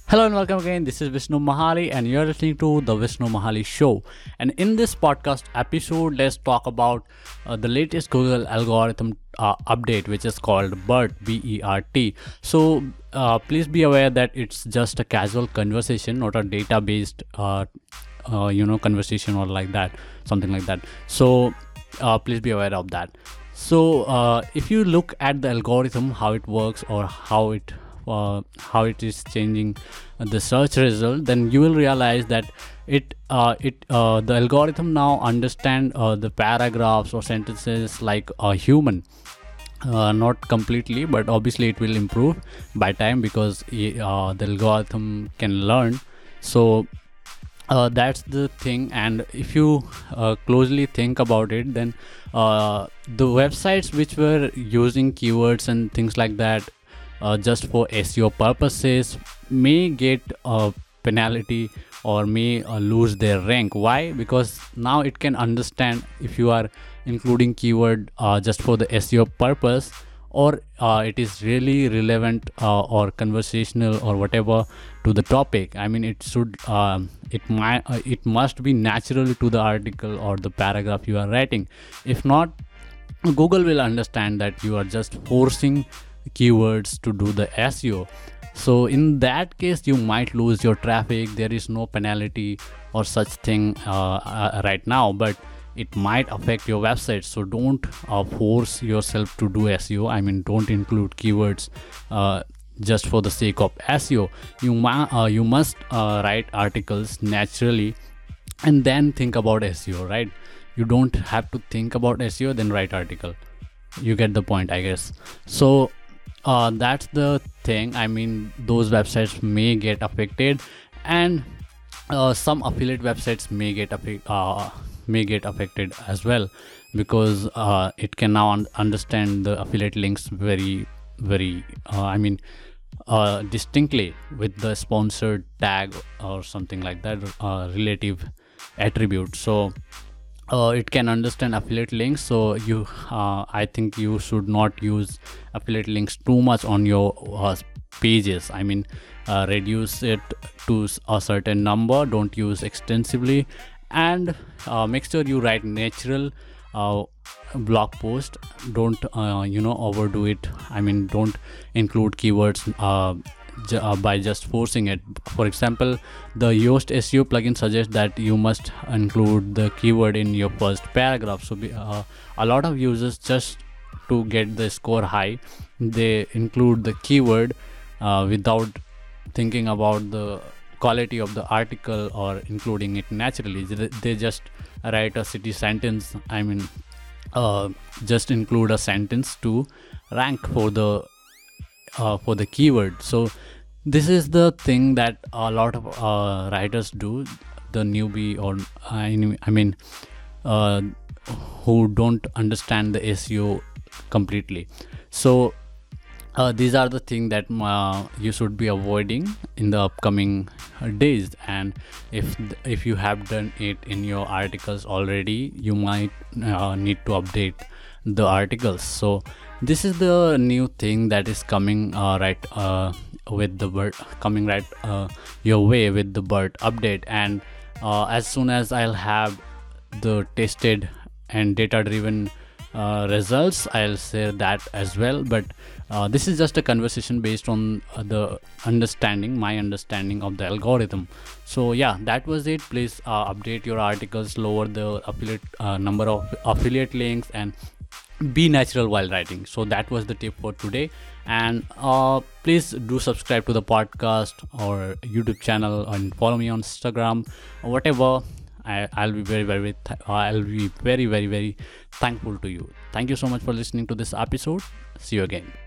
Hello and welcome again. This is Vishnu Mahali, and you're listening to the Vishnu Mahali Show. And in this podcast episode, let's talk about the latest Google algorithm update, which is called BERT, BERT. So please be aware that it's just a casual conversation, not a data-based, conversation or like that, something like that. So please be aware of that. So if you look at the algorithm, how it works or how it is changing the search result, then you will realize that the algorithm now understand the paragraphs or sentences like a human. Not completely, but obviously it will improve by time because the algorithm can learn. So that's the thing. And if you closely think about it, then the websites which were using keywords and things like that just for SEO purposes may get a penalty or may lose their rank. Why? Because now it can understand if you are including keyword just for the SEO purpose, or it is really relevant or conversational or whatever to the topic. I mean, it must be natural to the article or the paragraph you are writing. If not, Google will understand that you are just forcing keywords to do the SEO. So in that case, you might lose your traffic. There is no penalty or such thing right now, but it might affect your website. So don't force yourself to do SEO. I mean, don't include keywords just for the sake of SEO. You must write articles naturally and then think about SEO, right? You don't have to think about SEO then write article. You get the point, I guess. So that's the thing. I mean, those websites may get affected, and some affiliate websites may get affected as well, because it can now understand the affiliate links very distinctly with the sponsored tag or something like that, relative attribute. So it can understand affiliate links. So I think you should not use affiliate links too much on your pages. I mean, reduce it to a certain number, don't use extensively, and make sure you write natural blog post. Don't overdo it. I mean, don't include keywords by just forcing it. For example, the Yoast SEO plugin suggests that you must include the keyword in your first paragraph. So a lot of users, just to get the score high, they include the keyword without thinking about the quality of the article or including it naturally. They just write a city sentence. I mean, just include a sentence to rank for the keyword. So this is the thing that a lot of writers do, the newbie, or who don't understand the SEO completely. So these are the things that you should be avoiding in the upcoming days. And if you have done it in your articles already, you might need to update the articles. So this is the new thing that is coming with the BERT, coming right your way with the BERT update. And as soon as I'll have the tested and data driven results, I'll share that as well. But this is just a conversation based on my understanding of the algorithm. So yeah, that was it. Please update your articles, lower the number of affiliate links, and be natural while writing. So that was the tip for today. And please do subscribe to the podcast or YouTube channel, and follow me on Instagram or whatever. I'll be very very thankful to you. Thank you so much for listening to this episode. See you again.